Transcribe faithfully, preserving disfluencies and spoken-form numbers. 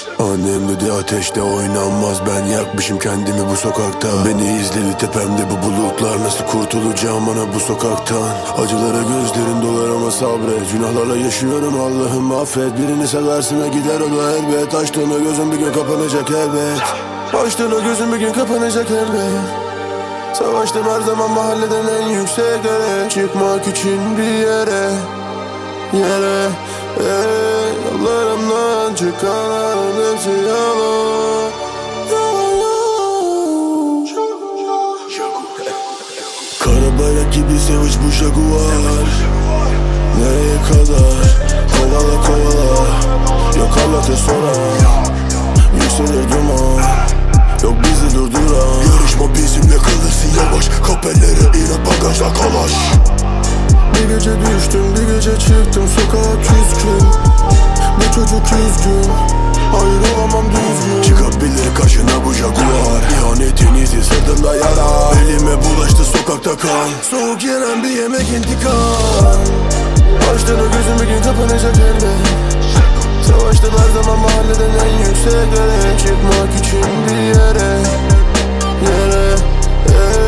Annem dedi ateşte oynanmaz, ben yakmışım kendimi bu sokakta. Beni izledi tepemde bu bulutlar, nasıl kurtulacağım ana bu sokaktan. Acılara gözlerin dolar ama sabret, günahlarla yaşıyorum Allah'ım affet. Birini seversin ve gider o da elbet, açtığın o gözün bir gün kapanacak elbet. Açtığın o gözün bir gün kapanacak elbet. Savaştım her zaman mahalleden en yükseklere, çıkmak için bir yere, yere, ey, yollarımdan çıkanların hepsi yalan, yalan. Kara bayrak gibi sevinç bu Jaguar. Nereye kadar? Kovala kovala, yok Allah'ta soran. Yükselir duman, yok bizi durduran. Yarışma bizimle, kalırsın yavaş. Kapellere inat, bagajda kalaş. Bir gece düştüm, bir gece çıktım sokağa küskün. Bu çocuk üzgün, hayır olamam düzgün. Çıkabilir karşına bu Jaguar, İhanetin izi sırtında yara. Elime bulaştı sokakta kan, soğuk yenen bir yemek intikam. Açtığın o gözün bir gün kapanacak elbet. Savaştım her zaman mahalleden en yükseklere, çıkmak için bir yere, yere, yere.